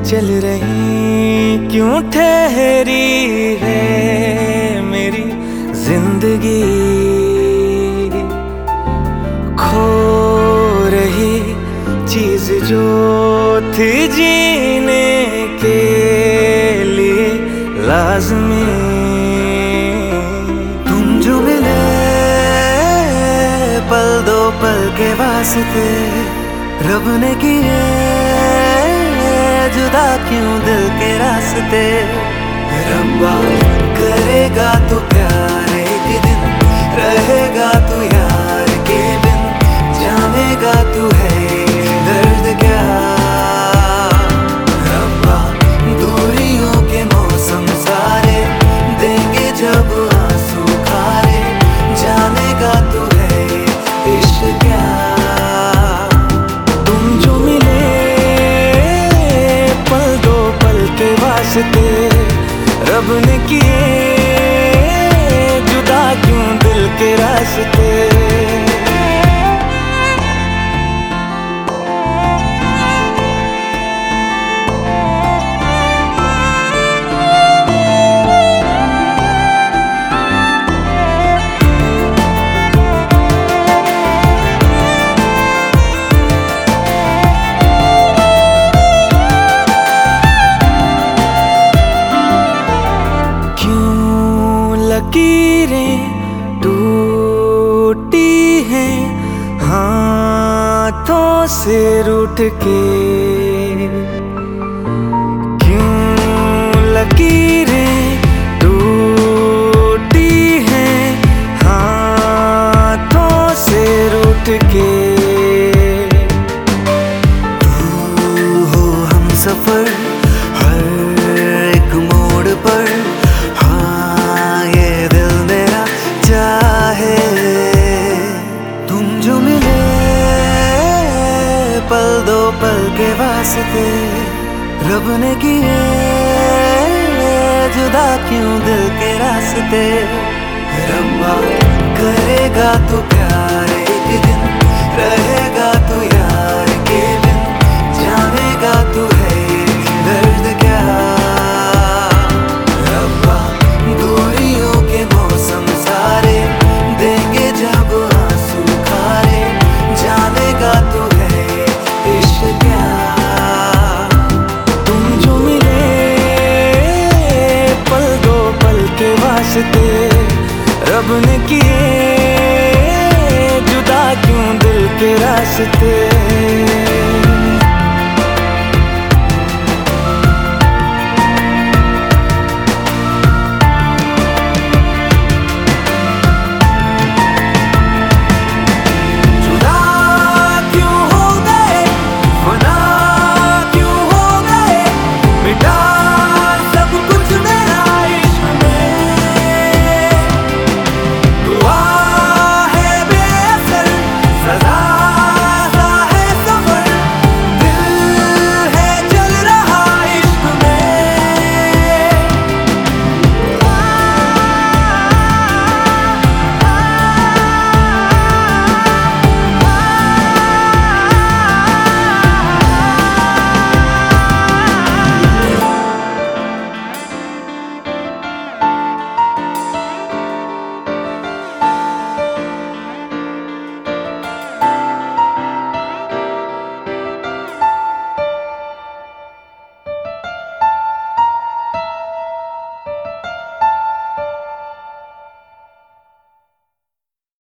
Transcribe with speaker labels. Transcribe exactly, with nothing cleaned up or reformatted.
Speaker 1: चल रही क्यों ठहरी है मेरी जिंदगी, खो रही चीज जो थी जीने के लिए लाज़मी। तुम जो मिले पल दो पल के वास्ते, रब ने किए जुदा क्यों दिल के रास्ते। रब्बा करेगा तो प्यार एक दिन, रहेगा तू यार के बिन, जानेगा तू है दर्द क्या। रब्बा दूरियों के मौसम सारे देंगे जब आंसू खारे, जानेगा तू है इश्क क्या। रब ने किए जुदा क्यों दिल के रास्ते। लकीरें टूटी हैं हाथों से रूठ के, क्यों लकीरें टूटी हैं हाथों से रूठ के। तू हो हम सफर हर एक मोड़ पर, पल दो पल के वास्ते, रब ने किए जुदा क्यों दिल के रास्ते। रब्बा करेगा तू प्यार एक दिन, रहेगा तू यार के बिन, जानेगा तू है दर्द क्या। रब्बा दूरियों के मौसम सारे देंगे जब आंसू खारे, जानेगा तू है क्या। तुम जो मिले पल दो पल के वास्ते, रब ने किए जुदा क्यों दिल के रास्ते।